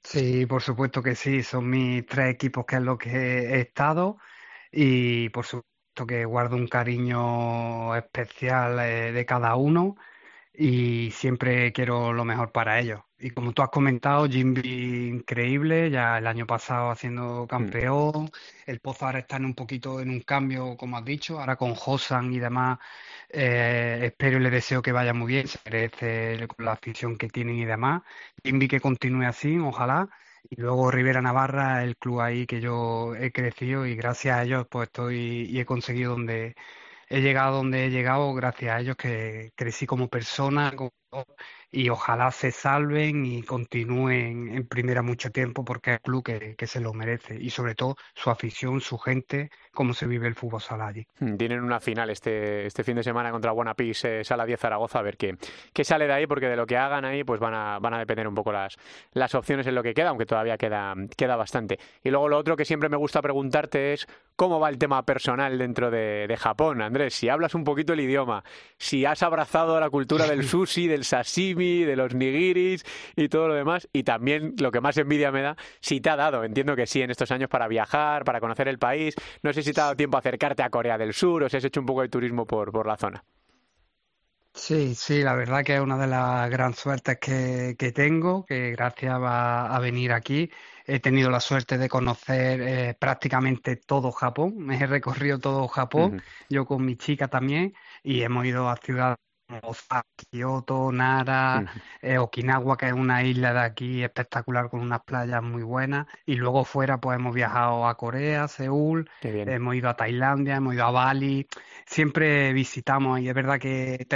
Sí, por supuesto que sí, son mis 3 equipos que es lo que he estado y por supuesto que guardo un cariño especial de cada uno y siempre quiero lo mejor para ellos. Y como tú has comentado, Jimby increíble, ya el año pasado haciendo campeón, el Pozo ahora está en un poquito en un cambio, como has dicho, ahora con Josan y demás, espero y le deseo que vaya muy bien, se merece con la afición que tienen y demás. Jimby que continúe así, ojalá. Y luego Rivera Navarra, el club ahí que yo he crecido y gracias a ellos pues estoy y he conseguido donde he llegado gracias a ellos que crecí como persona y ojalá se salven y continúen en primera mucho tiempo porque es el club que se lo merece y sobre todo su afición, su gente, cómo se vive el fútbol sala allí. Tienen una final este fin de semana contra Buenapís, Sala 10 Zaragoza, a ver qué sale de ahí, porque de lo que hagan ahí pues van a depender un poco las opciones en lo que queda, aunque todavía queda bastante. Y luego lo otro que siempre me gusta preguntarte es cómo va el tema personal dentro de Japón, Andrés, si hablas un poquito el idioma, si has abrazado la cultura del sushi, del sashimi, de los nigiris y todo lo demás, y también lo que más envidia me da, si te ha dado, entiendo que sí, en estos años para viajar, para conocer el país, no sé si te ha dado tiempo a acercarte a Corea del Sur o si has hecho un poco de turismo por la zona. Sí, la verdad que es una de las gran suertes que tengo, que gracias a venir aquí he tenido la suerte de conocer prácticamente todo Japón, me he recorrido todo Japón, yo con mi chica también, y hemos ido a ciudades como Osaka, Kioto, Nara, Okinawa, que es una isla de aquí espectacular con unas playas muy buenas, y luego fuera pues hemos viajado a Corea, Seúl, hemos ido a Tailandia, hemos ido a Bali, siempre visitamos y es verdad que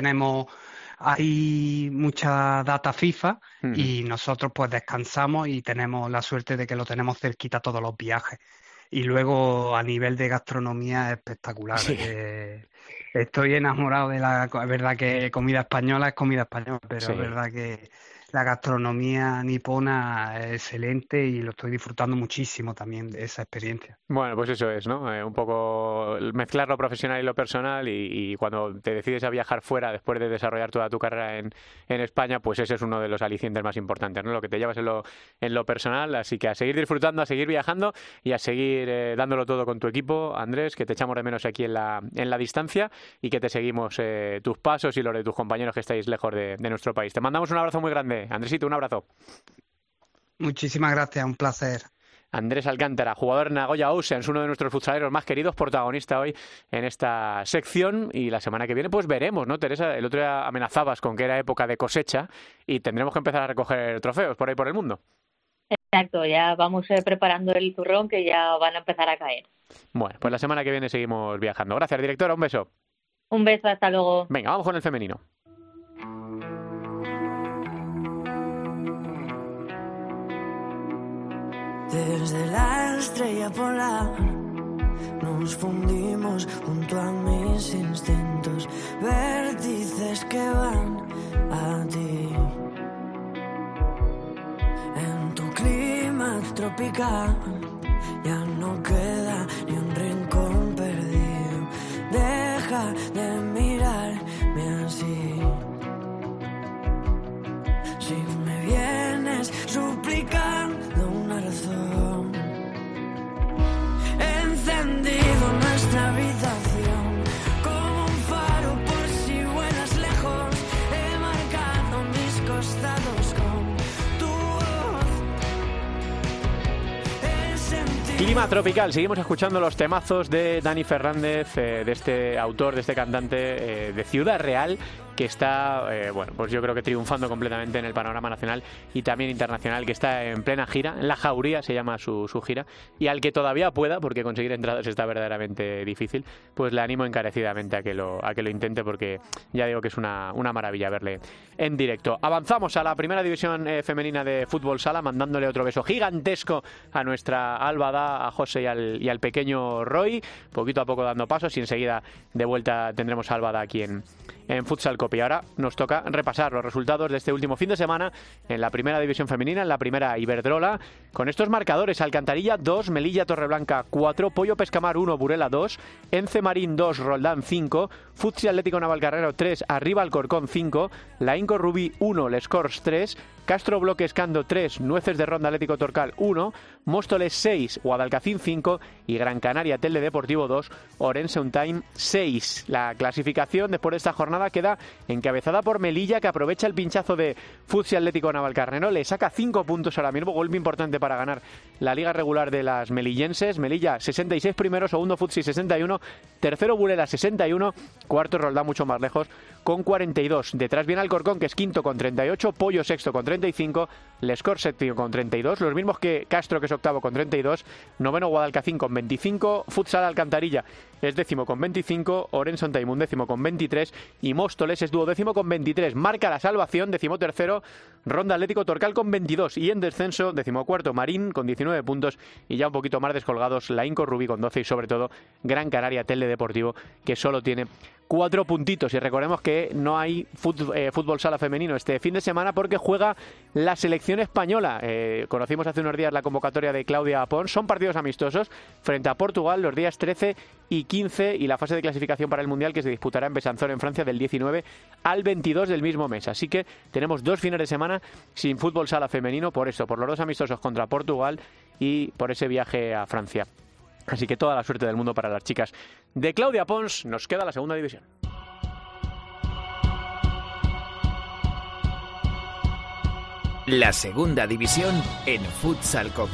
hay mucha data FIFA y nosotros pues descansamos y tenemos la suerte de que lo tenemos cerquita todos los viajes. Y luego a nivel de gastronomía espectacular. Sí. Estoy enamorado es verdad que comida española es comida española, pero Sí. es verdad que la gastronomía nipona es excelente y lo estoy disfrutando muchísimo también de esa experiencia. Bueno, pues eso es, ¿no? Un poco mezclar lo profesional y lo personal y cuando te decides a viajar fuera después de desarrollar toda tu carrera en España, pues ese es uno de los alicientes más importantes, ¿no? Lo que te llevas en lo personal, así que a seguir disfrutando, a seguir viajando y a seguir dándolo todo con tu equipo, Andrés, que te echamos de menos aquí en la distancia y que te seguimos tus pasos y los de tus compañeros que estáis lejos de nuestro país. Te mandamos un abrazo muy grande. Andresito, un abrazo. Muchísimas gracias, un placer. Andrés Alcántara, jugador de Nagoya Oceans, uno de nuestros futsaleros más queridos, protagonista hoy en esta sección, y la semana que viene pues veremos, ¿no, Teresa? El otro día amenazabas con que era época de cosecha y tendremos que empezar a recoger trofeos por ahí por el mundo. Exacto, ya vamos preparando el turrón que ya van a empezar a caer. Bueno, pues la semana que viene seguimos viajando. Gracias, directora, un beso. Un beso, hasta luego. Venga, vamos con el femenino. Desde la estrella polar nos fundimos junto a mis instintos, vértices que van a ti. En tu clima tropical ya no queda ni un rincón perdido. Deja de mirarme así. Si me vienes suplicando una razón, he encendido nuestra habitación como un faro por si vuelas lejos. He marcado mis costados con tu voz. He sentido... Clima tropical, seguimos escuchando los temazos de Dani Fernández, de este autor, de este cantante de Ciudad Real, que está, bueno, pues yo creo que triunfando completamente en el panorama nacional y también internacional, que está en plena gira, en La Jauría se llama su gira, y al que todavía pueda, porque conseguir entradas está verdaderamente difícil, pues le animo encarecidamente a que lo intente, porque ya digo que es una maravilla verle en directo. Avanzamos a la primera división femenina de fútbol sala, mandándole otro beso gigantesco a nuestra Álvada, a José y al pequeño Roy, poquito a poco dando pasos, y enseguida de vuelta tendremos a Álvada aquí en en Futsal Copa. Y ahora nos toca repasar los resultados de este último fin de semana en la primera división femenina, en la primera Iberdrola, con estos marcadores: Alcantarilla 2, Melilla Torreblanca 4, Pollo Pescamar 1, Burela 2, Ence Marín 2, Roldán 5, Futsal Atlético Navalcarnero 3, Arriba Alcorcón 5, La Inco Rubí 1, Les Corts 3, Castro Bloques Cando 3, Nueces de Ronda Atlético Torcal 1, Móstoles 6, Guadalcacín 5 y Gran Canaria Telde Deportivo 2, Orense Time 6. La clasificación después de esta jornada queda encabezada por Melilla, que aprovecha el pinchazo de Futsal Atlético Navalcarnero, le saca 5 puntos ahora mismo, golpe importante para ganar la liga regular de las melillenses. Melilla 66 primero, segundo Futsi 61, tercero Burela 61, cuarto Roldán mucho más lejos con 42. Detrás viene Alcorcón, que es quinto con 38, Pollo sexto con 35, Les Corts séptimo con 32, los mismos que Castro, que es octavo con 32, noveno Guadalcacín con 25, Futsal Alcantarilla es décimo con 25, Orense Time décimo con 23 y Móstoles es duodécimo con 23. Marca la salvación, decimotercero Ronda Atlético Torcal con 22 y en descenso decimocuarto Marín con 19 puntos y ya un poquito más descolgados La Inco Rubí con 12 y sobre todo Gran Canaria Telde Deportivo, que solo tiene 4 puntitos. Y recordemos que no hay fútbol sala femenino este fin de semana porque juega la selección española. Conocimos hace unos días la convocatoria de Claudia Pons. Son partidos amistosos frente a Portugal los días 13 y 15 y la fase de clasificación para el Mundial, que se disputará en Besanzón, en Francia, del 19 al 22 del mismo mes. Así que tenemos 2 fines de semana sin fútbol sala femenino por esto, por los 2 amistosos contra Portugal y por ese viaje a Francia. Así que toda la suerte del mundo para las chicas de Claudia Pons. Nos queda la segunda división. La segunda división en Futsal Cope.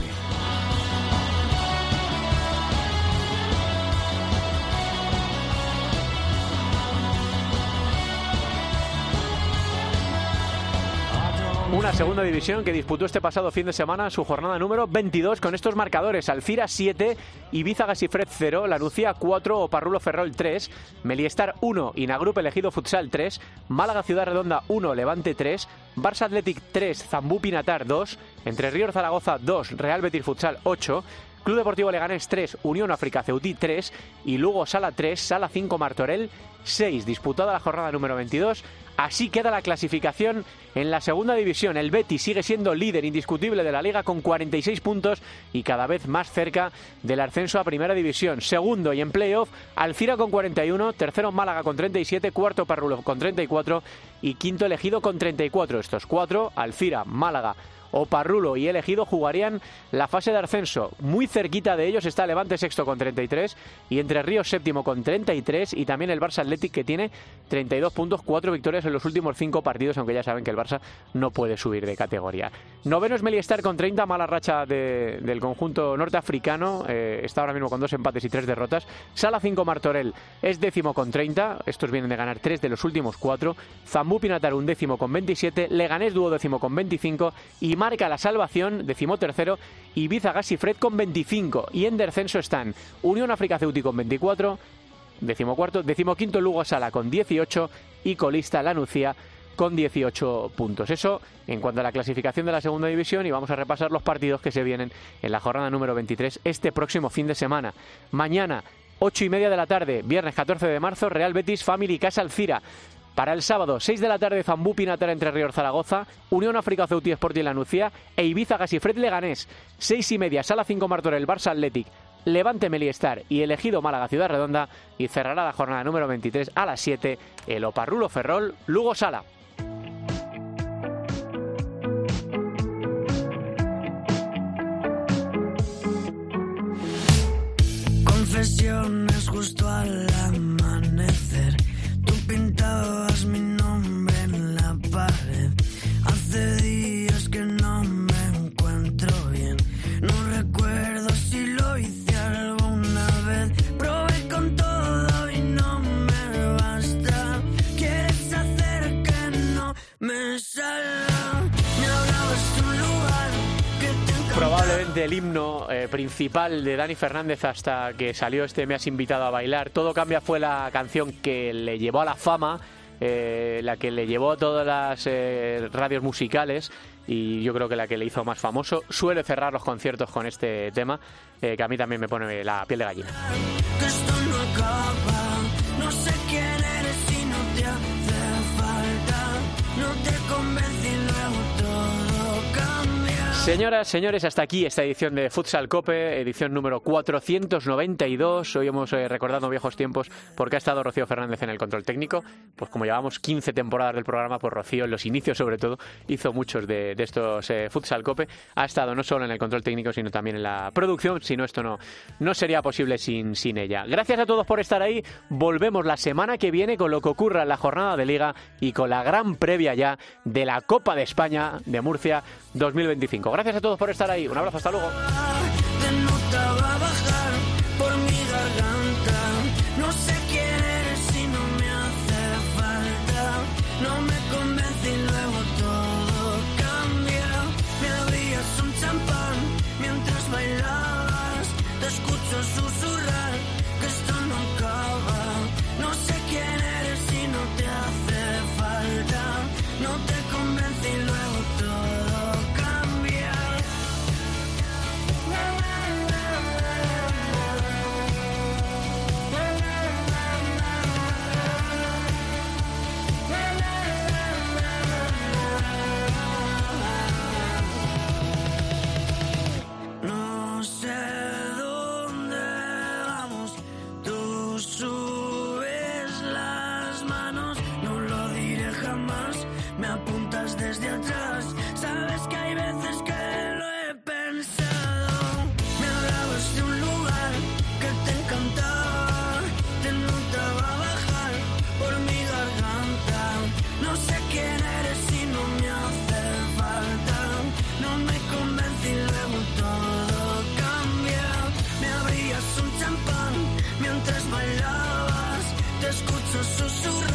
Una segunda división que disputó este pasado fin de semana su jornada número 22 con estos marcadores: Alcira 7, Ibiza Gasifred 0, Lanucía 4, Oparrulo Ferrol 3, Meliestar 1, Inagrup Elegido Futsal 3, Málaga Ciudad Redonda 1, Levante 3, Barça Athletic 3, Zambú Pinatar 2, Entre Ríos Zaragoza 2, Real Betis Futsal 8, Club Deportivo Leganés 3, Unión África Ceutí 3 y Lugo Sala 3, Sala 5 Martorell 6. Disputada la jornada número 22. Así queda la clasificación en la segunda división. El Betis sigue siendo líder indiscutible de la liga con 46 puntos y cada vez más cerca del ascenso a primera división. Segundo y en playoff, Alcira con 41, tercero Málaga con 37, cuarto Parrulo con 34 y quinto Elegido con 34. Estos 4, Alcira, Málaga, Oparrulo y Elegido, jugarían la fase de ascenso. Muy cerquita de ellos está Levante sexto con 33 y Entre Ríos séptimo con 33 y también el Barça Athletic, que tiene 32 puntos, 4 victorias en los últimos 5 partidos, aunque ya saben que el Barça no puede subir de categoría. Noveno es Meliestar con 30, mala racha del conjunto norteafricano, está ahora mismo con 2 empates y 3 derrotas. Sala 5 Martorell es décimo con 30, estos vienen de ganar 3 de los últimos 4. Zambú Pinatar un décimo con 27, Leganés duodécimo con 25 y marca la salvación, decimotercero, Ibiza Gasifred con 25. Y en descenso están Unión África Ceutí con 24, decimocuarto, decimoquinto Lugo Sala con 18 y colista Lanucía con 18 puntos. Eso en cuanto a la clasificación de la segunda división, y vamos a repasar los partidos que se vienen en la jornada número 23 este próximo fin de semana. Mañana, 8:30 de la tarde, viernes 14 de marzo, Real Betis Family Casa Alcira. Para el sábado, 6 de la tarde, Zambú Pinatar Entre Ríos Zaragoza, Unión África Ceutí Sporting Lanucía e Ibiza Gasifred Leganés. 6:30, Sala 5 Martorell Barça Athletic, Levante Meliestar y Elegido Málaga Ciudad Redonda, y cerrará la jornada número 23 a las 7 el Oparrulo Ferrol Lugo Sala. Confesiones justo al amanecer. Tú pintabas mi nombre en la pared. Hace días que no me encuentro bien. No recuerdo si lo hice alguna vez. Probé con todo y no me basta. Quieres hacer que no me salga. Me hablabas de un lugar que te encanta. Probablemente el himno principal de Dani Fernández hasta que salió este Me has invitado a bailar. Todo cambia fue la canción que le llevó a la fama, la que le llevó a todas las radios musicales, y yo creo que la que le hizo más famoso. Suele cerrar los conciertos con este tema, que a mí también me pone la piel de gallina. Que esto no acaba, no sé quién eres y no te hace Señoras, señores, hasta aquí esta edición de Futsal Cope, edición número 492. Hoy hemos recordado viejos tiempos porque ha estado Rocío Fernández en el control técnico. Pues como llevamos 15 temporadas del programa, pues Rocío en los inicios sobre todo hizo muchos de estos Futsal Cope. Ha estado no solo en el control técnico, sino también en la producción. Si no, esto no sería posible sin ella. Gracias a todos por estar ahí. Volvemos la semana que viene con lo que ocurra en la jornada de Liga y con la gran previa ya de la Copa de España de Murcia 2025. Gracias a todos por estar ahí. Un abrazo, hasta luego. No sé quién eres si no me hace falta. No me convence y luego todo cambia. Me abrías un champán mientras bailabas. Te escucho susurrar que esto no acaba. No sé quién eres si no te hace falta. No te convence y luego todo cambia. No sé dónde vamos, tú subes las manos, no lo diré jamás, me apuntas desde atrás, sabes que hay veces que lo he pensado, me hablabas de un lugar que te encantaba, te notaba bajar por mi garganta, no sé quién eres si no me hace falta, no me convence y luego todo cambia, me abrías un champán mientras bailabas, te escucho susurrar.